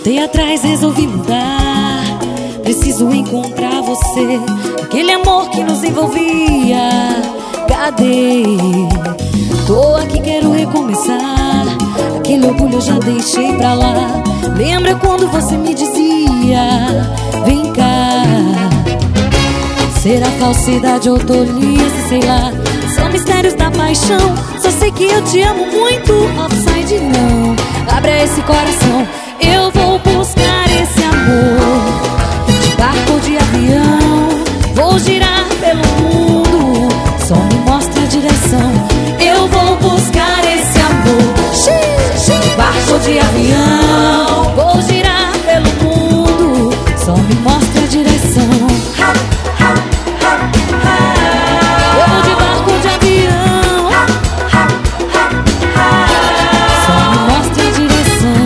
Voltei atrás, resolvi mudar. Preciso encontrar você, aquele amor que nos envolvia. Cadê? Tô aqui, quero recomeçar. Aquele orgulho eu já deixei pra lá. Lembra quando você me dizia: vem cá. Será falsidade ou tolice, sei lá. São mistérios da paixão. Só sei que eu te amo muito. Offside não, abra esse coração. Eu vou buscar esse amor. De barco ou de avião, vou girar pelo mundo. Só me mostra a direção. Eu vou buscar esse amor. De barco ou de avião, vou girar pelo mundo. Só me mostra a direção. Eu vou de barco ou de avião, só me mostra a direção.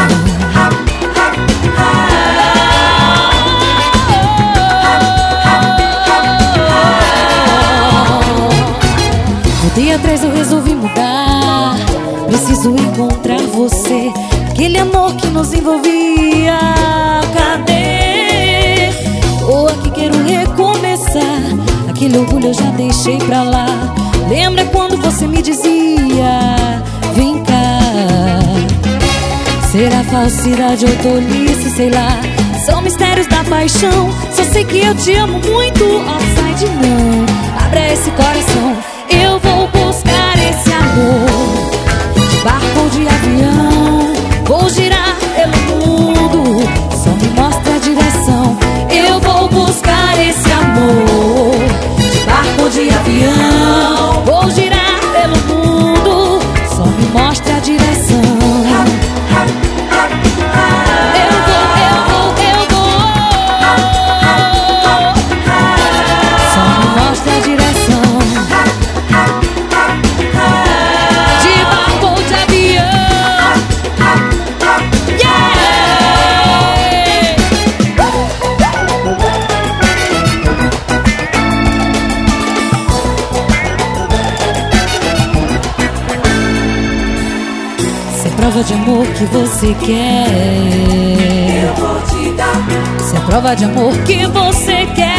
Voltei atrás, eu resolvi mudar. Preciso encontrar você, aquele amor que nos envolvia. Cadê? Tô aqui, quero recomeçar. Aquele orgulho eu já deixei pra lá. Lembra quando você me dizia: vem cá. Será falsidade ou tolice, sei lá. São mistérios da paixão. Só sei que eu te amo muito. Offside não, abra esse coração. Eu vou buscar esse amor. De barco ou de avião, vou girar pelo mundo. Só me mostra a direção. Eu vou buscar esse amor. De barco ou de avião, vou girar pelo mundo. Só me mostra a direção. Prova de amor que você quer, eu vou te dar. se é prova de amor que você quer.